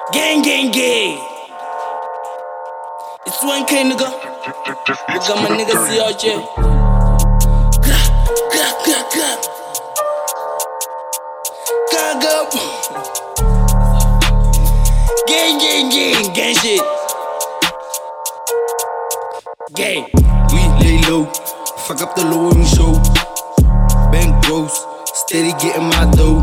Gang, gang, gang. It's 1K, nigga. We got my nigga CRJ. Gaga. Gang, gang, gang. Gang shit. Gang. We lay low, fuck up the low and show. Bank gross, steady getting my dough.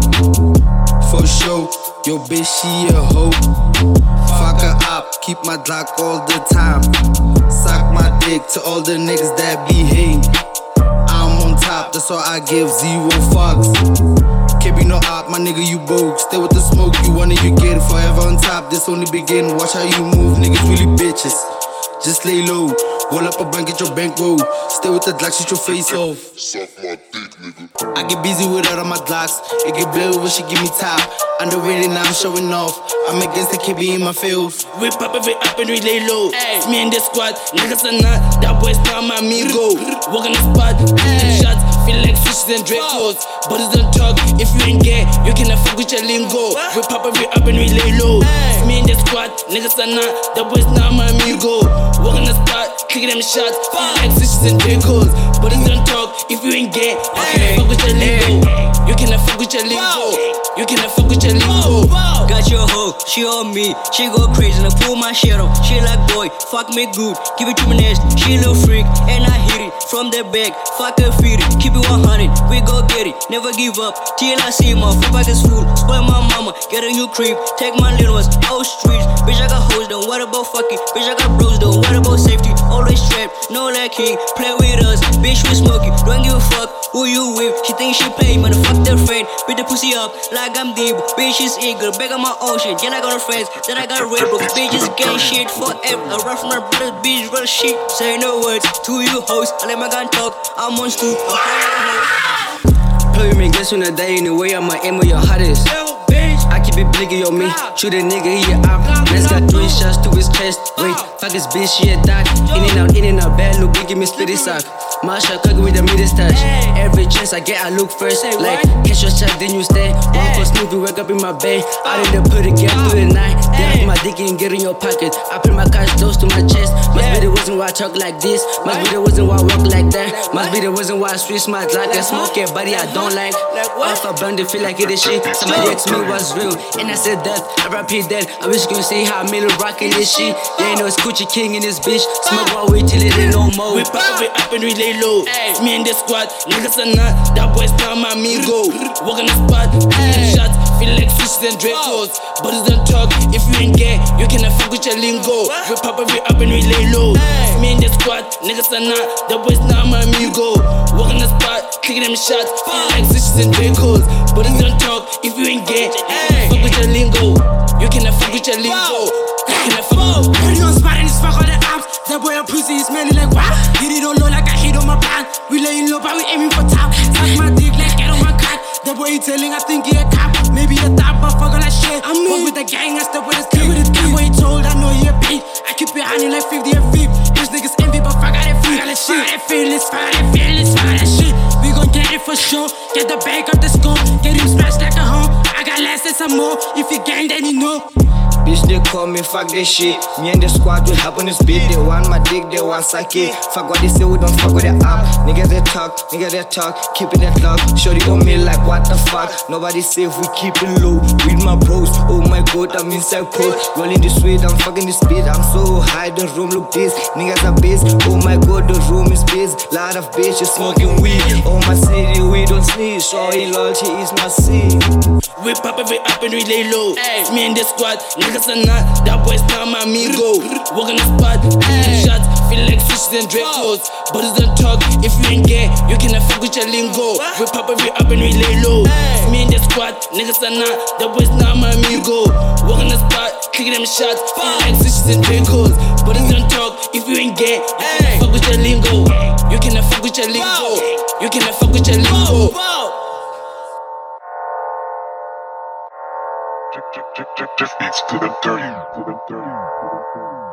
For sure, yo bitch she a hoe. Fuck her up, keep my Glock all the time. Suck my dick to all the niggas that behave. I'm on top, that's why I give 0 fucks. Can't be no op, my nigga, you broke. Stay with the smoke, you want it, you get it. Forever on top, this only begin. Watch how you move, niggas really bitches. Just lay low, roll up a bank, get your bankroll. Stay with the Glock, shoot your face off. Suck my dick, nigga. I get busy with all of my Glocks. It get blurry when she give me top. Underrated, now I'm showing off. I'm against the KB in my fields. We pop it up and we lay low. It's me and the squad, niggas are not. That boy's not my amigo. Walk on the spot, shots, feel like switches and Dracos. Bodies don't talk, if you ain't gay, you cannot fuck with your lingo. We pop it up and we lay low. It's me and the squad, niggas are not. That boy's not my amigo. Walk on the spot, kick them shots, feel like switches and Dracos. Bodies don't talk, if you ain't gay, you cannot fuck with your lingo. You cannot fuck with your lingo. You cannot fuck with your lingo. Got your hoe, she on me. She go crazy and I pull my shit off. She like, boy, fuck me good. Give it to me next. She a little freak and I hit it from the back. Fuck her feet it, keep it 100. We go get it, never give up till I see my fuck back is full. Spoil my mama, get a new creep. Take my little ones out streets. Bitch, I got hoes, don't what about fucking? Bitch, I got bros, don't what about safety? Always strapped, no like king. Play with us, bitch, we smoking. Don't give a fuck who you with. She think she play, man, fuck their friend. Beat the pussy up like I'm deep. Bitch is eager, back on my own shit. Then I got her friends, then I got red books. Bitches gang shit forever. I run from my brother's bitch, real shit. Say no words to you hoes. I let my gun talk. I'm on stoop. Play with me, guess when I die anyway. I'ma aim with your hottest. I keep it blinky on me. Shoot a nigga, he a op. Man's got 3 shots to his chest. Wait, fuck his bitch, she a dot. In and out, bad, no big, give me split his sock. My shot cooking with the meter stash. Every chance I get, I look first. Like, catch your shot, then you stay. One for smoothie, wake up in my bed. I didn't put it, get through the night. Then I put my dick in, get in your pocket. I put my cards close to my chest. Must be the reason why I talk like this. Must be the reason why I walk like that. Must be the reason why I switch my Glock. I smoke it, buddy, I don't like. Off a blunt, feel like it is shit. Somebody asked me what's real, and I said that. I repeat that. I wish you could see how I'm really rocking this shit. Yeah, you know it's Gucci King in this bitch. Smoke one way till it ain't no more. We pop it up and we lay low. It's me and the squad, niggas are not. That boy's not my amigo. Walk on the spot, shots, feel like switches and Dracos. Bodies don't talk, if you ain't gay, you cannot fuck with your lingo. We pop it up and we lay low. It's me and the squad, niggas are not. That boy's not my amigo. Walk on the spot, kick them shots, feel like switches and Dracos. Bodies don't talk, if you ain't gay, you cannot fuck with your lingo. You cannot fuck with your lingo. You cannot fuck. Pretty on spot and it's fuck all the arms. That boy a pussy is smelling like wow. Hit it on low like I hit on my plan. We laying low but we aiming for top. Suck my dick like get on my cock. That boy he telling I think he a cop. Maybe a top but fuck all that shit. I'm with the gang, I step with his clip. That boy he told I know he a beat. I keep it honey like 50 and 50. These niggas envy but fuck all that free. Fuck all that shit. Fuck all that feelings, fuck all that feelings, fuck all that shit. We gon' get it for sure. Get the bag up the score. Get him smashed like a home. I got less and some more. If you gang then you know. Bitch, they call me, fuck this shit. Me and the squad, we hop on this beat. They want my dick, they want sake. Fuck what they say, we don't fuck with the app. Niggas they talk, keeping that clock. Shorty on me like what the fuck. Nobody safe, we keep it low. With my bros, oh my god, I'm inside cold. Rolling the sweet, I'm fucking the speed. I'm so high, the room look this. Niggas are based, oh my god, the room is busy. Lot of bitches smoking weed. Oh my city, we don't sleep. Shorty loyalty is my seed. We pop it up and we lay low. It's me and the squad, niggas are not. That boy's not my amigo. Walk on the spot, shots, feel like switches and Dracos. Bodies don't talk, if you ain't gay, you cannot fuck with your lingo. We pop it up and we lay low. It's me and the squad, niggas are not. That boy's not my amigo. Walk on the spot, kick them shots, feel like switches and Dracos. Bodies don't talk, if you ain't gay, you cannot fuck with your lingo. You cannot fuck with your lingo. You cannot fuck with your lingo. Just beats to them dirty.